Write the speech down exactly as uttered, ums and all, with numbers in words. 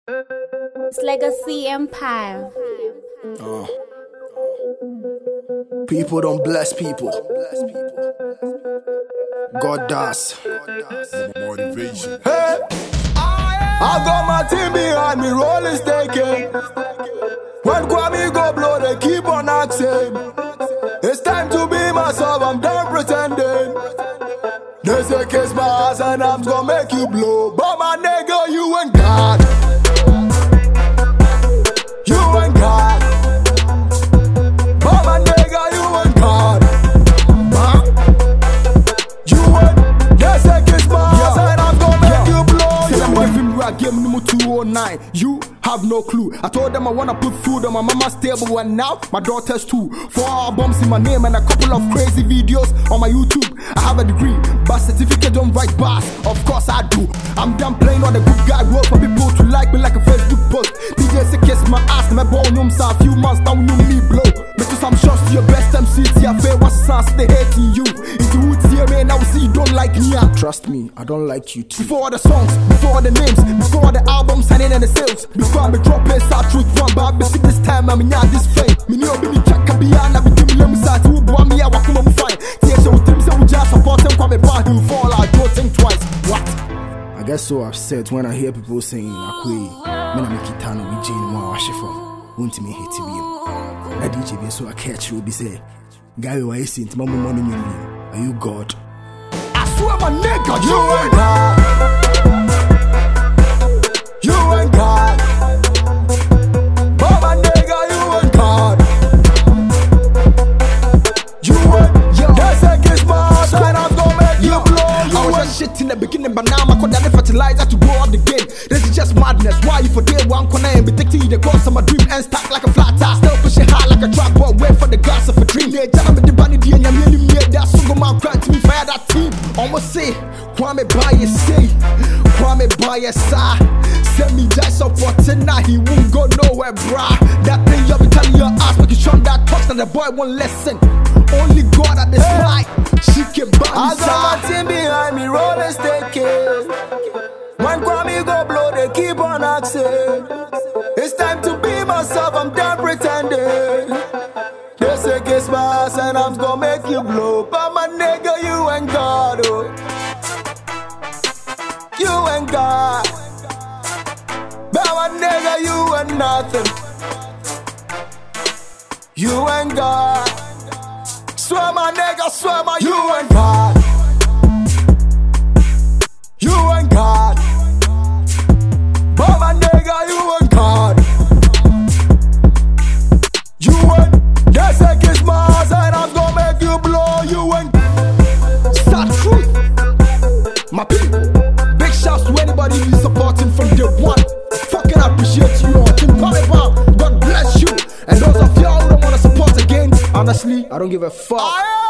It's Legacy Empire. Uh. People don't bless people. God does. Motivation. Hey, I got my team behind me, rolling staking. When Kwame go blow, they keep on asking. It's time to be myself, I'm done pretending. They say kiss my ass and I'm gonna make you blow. But my nigga, you ain't God. You ain't God. But my nigga, you ain't God. Huh? You ain't. They say kiss my ass and I'm gonna make you blow. Say I'm giving you a game number two oh nine. You have no clue. I told them I wanna put food on my mama's table, and now my daughter's too. Four albums in my name and a couple of crazy videos on my YouTube. I have a degree, but certificate don't write bars. Of course I do. I'm done playing on the good guy role for people to like me like a Facebook post. D J say kiss my ass, my ball nums a few months down you me blow. Because I'm just your best M C T I fair what's the sense they hating you. If you would see me now see you don't like me. Trust me, I don't like you too. Before the songs, before the names, before the albums and in the sales, before I'm dropping start truth one, but I see this time I'm in this fame. Me know be me check a beyond I be giving them side to one me I walk on fine. T H with them so we just support them come back you fall I don't think twice. What? I get so upset when I hear people saying Akwe, me na me kitano me Jane wa washe from. Won't me hate me. Na D J be so I catch you be say, guy why is it mama money you are you God? I swear my nigga you ain't God. You ain't God. But my nigga, you ain't God. You ain't. Yo, that's a kiss my ass and I'm gonna make you blow. You I was just shit in the beginning, but now I call that fertilizer to grow up the game. This is just madness. Why you for day one corner and be taking the course of my dream and stack like a flat tire. Still pushing hard like a trap boy, wait for the gas of a dream. They jam with the bunny D and you really made that single man cry to me fire that team. Almost say, Kwame by your say, Kwame by your side. Send me just up for tonight, he won't go nowhere, brah. That thing you'll be telling your ass, but you show that talks and the boy won't listen. Only God at this light, she can buy me. I got my team behind me, rolling staircase. When Kwame go blow, they keep on asking. It's time to be myself, I'm done pretending. They say kiss my ass and I'm gonna make you blow. But my nigga, you ain't God, oh. You ain't God. But my nigga, you ain't nothing. You ain't God. Swear my nigga, swear my you ain't God. You ain't God. But my nigga, you ain't God. You ain't. They say kiss my ass and I'm gonna make you blow. You ain't. Start truth. My people. Big shouts to anybody who's supporting from day one. Fucking appreciate you all. Team Kwame, God bless you. And those of y'all who don't wanna support again, honestly, I don't give a fuck.